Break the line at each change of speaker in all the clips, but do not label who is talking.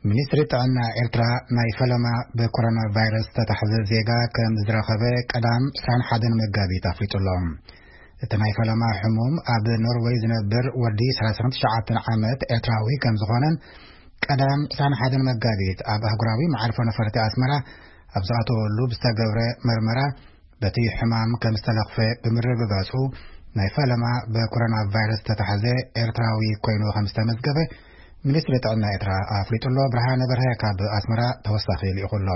ሚኒስትሪ ጥዕና ኤርትራ ናይ ፈለማ በኮሮና ቫይረስ ተታሕዘ ዜጋ ከም ዝረኸበ ቀዳም 21 መጋቢት አፍሪጡሎም። እቲ ናይ ፈለማ ሕሙም ኣብ ኖርዌይ ዝነብር ወዲ 39 ዓመት ኤርትራዊ ከም ዝኾነን ቀዳም 21 መጋቢት ኣብ ኣህጉራዊ መዓርፎ ነፈርቲ ኣስመራ ኣብ ዝኣተወሉ ብዝተገብረ መርመራ በቲ ሕማም ከም ዝተለኽፈ ብምርግጋጹ ናይ ፈለማ በኮሮና ቫይረስ ተታሕዘ ኤርትራዊ ኮይኑ ከም ዝተመዝገበ ሚኒስትሪ ጥዕና ኤርትራ አፍሪጡሎ። ብርሃነ በርሀ ካብ ኣስመራ ተወሳኺ ልኢኹሎ።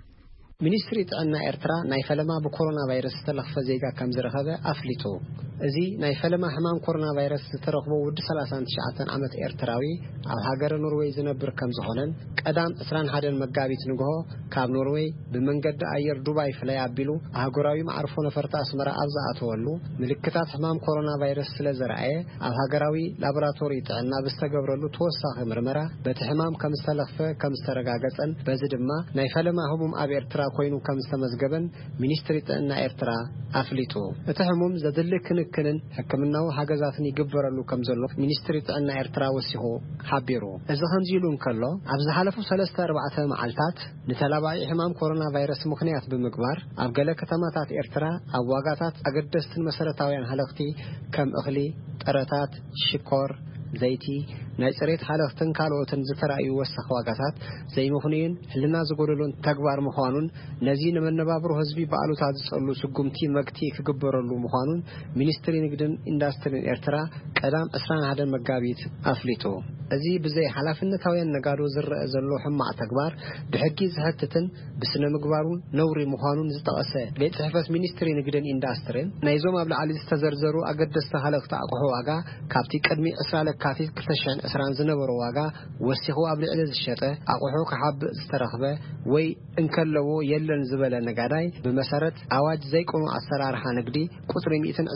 ሚኒስትሪ ጥዕና ኤርትራ ናይ ፈለማ በኮሮና ቫይረስ ዝተለኽፈ ዜጋ ከም ዝረኸበ አፍሊጡ። እዚ ናይ ፈለማ ሕማም ኮሮና ቫይረስ ዝተረኽቦ ወዲ 39 ዓመት ኤርትራዊ ኣብ ሃገረ ኖርዌይ ዝነብር ከም ዝኾነን ቀዳም 21 መጋቢት ንግሆ ካብ ኖርዌይ ብመንገዲ ኣየር ዱባይ ፍላይ ኣቢሉ ኣህጉራዊ መዓርፎ ነፈርቲ ኣስመራ ኣብ ዝኣተወሉ ምልክታት ሕማም ኮሮና ቫይረስ ስለ ዘርአየ ኣብ ሃገራዊ ላቦራቶሪ ጥዕና ብዝተገብረሉ ተወሳኺ ምርመራ በቲ ሕማም ከም ዝተለኽፈ ከም ዝተረጋገፀን በዚ ድማ ናይ ፈለማ ሕሙም ኣብ ኤርትራ ኮይኑ ከም ዝተመዝገበን ሚኒስትሪ ጥዕና ኤርትራ አፍሊጡ። እቲ ሕሙም ዘድሊ ክንክንን ሕክምናዊ ሓገዛትን ይግበረሉ ከም ዘሎ ሚኒስትሪ ጥዕና ኤርትራ ወሲኹ ሓቢሩ። እዚ ከምዚ ኢሉ እንከሎ ኣብ ዝሓለፉ 3-4 መዓልታት ንተላባዒ ሕማም ኮሮና ቫይረስ ምኽንያት ብምግባር ኣብ ገለ ከተማታት ኤርትራ ኣብ ዋጋታት ኣገደስትን መሰረታውያን ሃለኽቲ ከም እኽሊ፣ ጥረታት፣ ሽኮር፣ ዘይቲ ናይ ጽሬት ሓለኽትን ካልኦትን ዝተራእዩ ወሳኺ ዋጋታት ዘይምኽንዩን ህልና ዝጎደሎን ተግባር ምዃኑን ነዚ ንመነባብሮ ህዝቢ በዓሉታት ዝጸሉ ስጉምቲ መግቲ ክግበረሉ ምዃኑን ሚኒስትሪ ንግድን ኢንዱስትሪን ኤርትራ ቀዳም 21 መጋቢት አፍሊጡ። እዚ ብዘይ ሓላፍነታውያን ነጋዶ ዝረአ ዘሎ ሕማዕ ተግባር ብሕጊ ዝሕትትን ብስነ ምግባሩን ነውሪ ምዃኑን ዝጠቐሰ ቤት ጽሕፈት ሚኒስትሪ ንግድን ኢንዱስትሪን ናይዞም ኣብ ላዕሊ ዝተዘርዘሩ ኣገደስቲ ሃለኽቲ ኣቑሑ ዋጋ ካብቲ ቅድሚ 20 ለካቲት 2020 ዝነበሮ ዋጋ ወሲኹ ኣብ ልዕሊ ዝሸጠ ኣቑሑ ክሓብእ ዝተረኽበ ወይ እንከለዎ የለን ዝበለ ነጋዳይ ብመሰረት ኣዋጅ ዘይቆኑ ኣሰራርሓ ንግዲ ቁጥሪ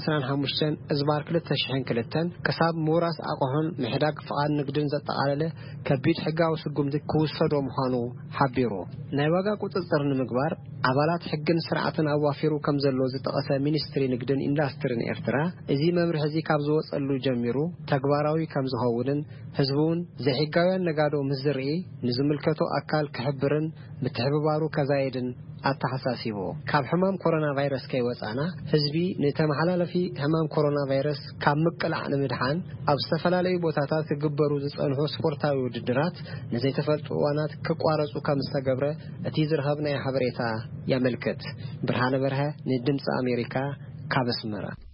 125/2002 ክሳብ ምውራስ ኣቑሑን ምሕዳግ ፍቓድ ንግድን ዘጠቓለለ ከቢድ ሕጋዊ ስጉምቲ ክውሰዶ ምዃኑ ሓቢሩ። ናይ ዋጋ ቁጥጥር ንምግባር ኣባላት ሕግን ስርዓትን ኣዋፊሩ ከም ዘሎ ዝጠቐሰ ሚኒስትሪ ንግድን ኢንዱስትሪን ኤርትራ እዚ መምርሒ እዚ ካብ ዝወጸሉ ጀሚሩ ተግባራዊ ከም ዝኸውንን ህዝቡን ዘይሕጋውያን ነጋዶ ምስ ዝርኢ ንዝምልከቶ ኣካል ክሕብርን ምትሕብባሩ ከዛይድን ኣተሓሳሲቡ። ካብ ሕማም ኮሮና ቫይረስ ከይወፃና ህዝቢ ንተመሓላለፊ ሕማም ኮሮና ቫይረስ ካብ ምቅላዕ ንምድሓን ኣብ ዝተፈላለዩ ቦታታት ክግበሩ ዝጸንሑ ስፖርታዊ ውድድራት ንዘይተፈልጡ እዋናት ክቋረጹ ከም ዝተገብረ እቲ ዝረኸብናዮ ሓበሬታ ያመልክት። ብርሃነ በርሀ ንድምፂ ኣሜሪካ ካብ ኣስመራ።